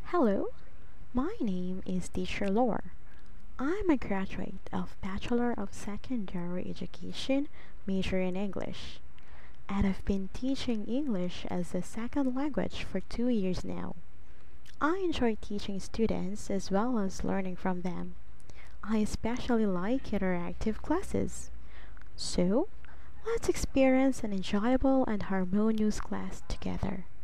Hello, my name is Teacher Lore. I'm a graduate of Bachelor of Secondary Education, major in English, and I've been teaching English as a second language for 2 years now. I enjoy teaching students as well as learning from them. I especially like interactive classes. So, let's experience an enjoyable and harmonious class together.